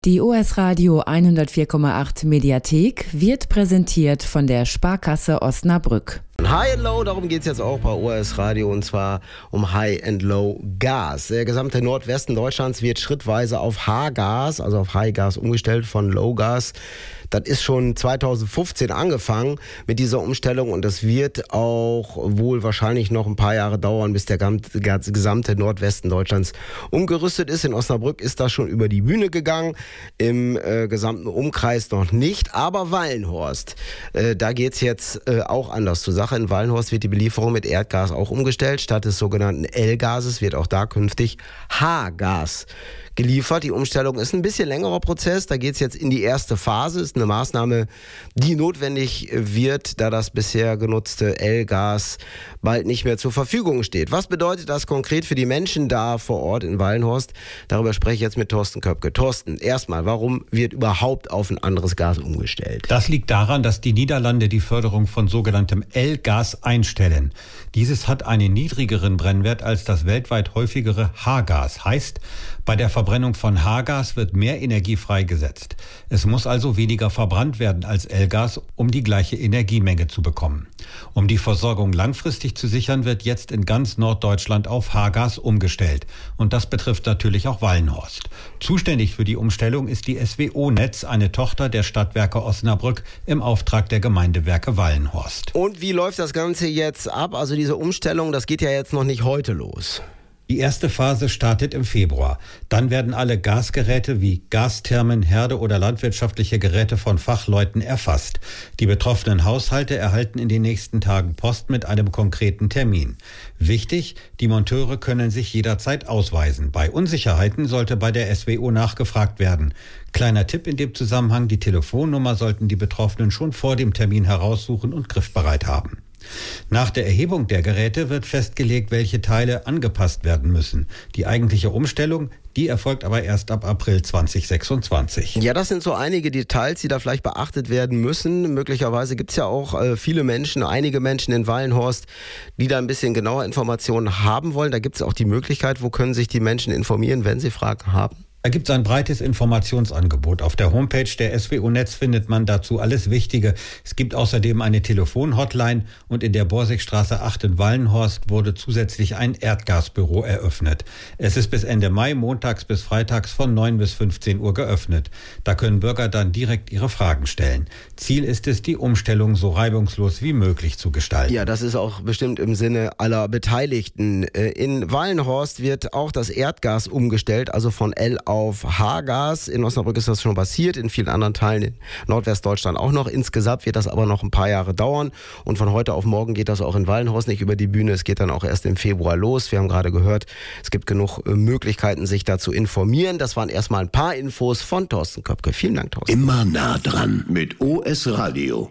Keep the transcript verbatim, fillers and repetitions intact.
Die O S Radio hundertvier Komma acht Mediathek wird präsentiert von der Sparkasse Osnabrück. High and Low, darum geht es jetzt auch bei O S Radio, und zwar um High and Low Gas. Der gesamte Nordwesten Deutschlands wird schrittweise auf H-Gas, also auf High-Gas umgestellt von Low-Gas. Das ist schon zweitausendfünfzehn angefangen mit dieser Umstellung, und das wird auch wohl wahrscheinlich noch ein paar Jahre dauern, bis der gesamte Nordwesten Deutschlands umgerüstet ist. In Osnabrück ist das schon über die Bühne gegangen, im äh, gesamten Umkreis noch nicht. Aber Wallenhorst, äh, da geht es jetzt äh, auch anders zur Sache. In Wallenhorst wird die Belieferung mit Erdgas auch umgestellt. Statt des sogenannten L-Gases wird auch da künftig H-Gas geliefert. Die Umstellung ist ein bisschen längerer Prozess. Da geht es jetzt in die erste Phase. Ist eine Maßnahme, die notwendig wird, da das bisher genutzte L-Gas bald nicht mehr zur Verfügung steht. Was bedeutet das konkret für die Menschen da vor Ort in Wallenhorst? Darüber spreche ich jetzt mit Thorsten Köpke. Thorsten, erstmal, warum wird überhaupt auf ein anderes Gas umgestellt? Das liegt daran, dass die Niederlande die Förderung von sogenanntem L-Gas einstellen. Dieses hat einen niedrigeren Brennwert als das weltweit häufigere H-Gas. Heißt, bei der Verbrennung von H-Gas wird mehr Energie freigesetzt. Es muss also weniger verbrannt werden als L-Gas, um die gleiche Energiemenge zu bekommen. Um die Versorgung langfristig zu sichern, wird jetzt in ganz Norddeutschland auf H-Gas umgestellt. Und das betrifft natürlich auch Wallenhorst. Zuständig für die Umstellung ist die S W O-Netz, eine Tochter der Stadtwerke Osnabrück im Auftrag der Gemeindewerke Wallenhorst. Und wie läuft das Ganze jetzt ab? Also diese Umstellung, das geht ja jetzt noch nicht heute los. Die erste Phase startet im Februar. Dann werden alle Gasgeräte wie Gasthermen, Herde oder landwirtschaftliche Geräte von Fachleuten erfasst. Die betroffenen Haushalte erhalten in den nächsten Tagen Post mit einem konkreten Termin. Wichtig, die Monteure können sich jederzeit ausweisen. Bei Unsicherheiten sollte bei der S W O nachgefragt werden. Kleiner Tipp in dem Zusammenhang: Die Telefonnummer sollten die Betroffenen schon vor dem Termin heraussuchen und griffbereit haben. Nach der Erhebung der Geräte wird festgelegt, welche Teile angepasst werden müssen. Die eigentliche Umstellung, die erfolgt aber erst ab April zweitausendsechsundzwanzig. Ja, das sind so einige Details, die da vielleicht beachtet werden müssen. Möglicherweise gibt es ja auch äh, viele Menschen, einige Menschen in Wallenhorst, die da ein bisschen genauer Informationen haben wollen. Da gibt es auch die Möglichkeit, wo können sich die Menschen informieren, wenn sie Fragen haben? Da gibt es ein breites Informationsangebot. Auf der Homepage der S W O-Netz findet man dazu alles Wichtige. Es gibt außerdem eine Telefon-Hotline, und in der Borsigstraße acht in Wallenhorst wurde zusätzlich ein Erdgasbüro eröffnet. Es ist bis Ende Mai, montags bis freitags von neun bis fünfzehn Uhr geöffnet. Da können Bürger dann direkt ihre Fragen stellen. Ziel ist es, die Umstellung so reibungslos wie möglich zu gestalten. Ja, das ist auch bestimmt im Sinne aller Beteiligten. In Wallenhorst wird auch das Erdgas umgestellt, also von L auf H-Gas. In Osnabrück ist das schon passiert, in vielen anderen Teilen in Nordwestdeutschland auch noch. Insgesamt wird das aber noch ein paar Jahre dauern, und von heute auf morgen geht das auch in Wallenhorst nicht über die Bühne. Es geht dann auch erst im Februar los. Wir haben gerade gehört, es gibt genug Möglichkeiten, sich da zu informieren. Das waren erstmal ein paar Infos von Thorsten Köpke. Vielen Dank, Thorsten. Immer nah dran mit O S Radio.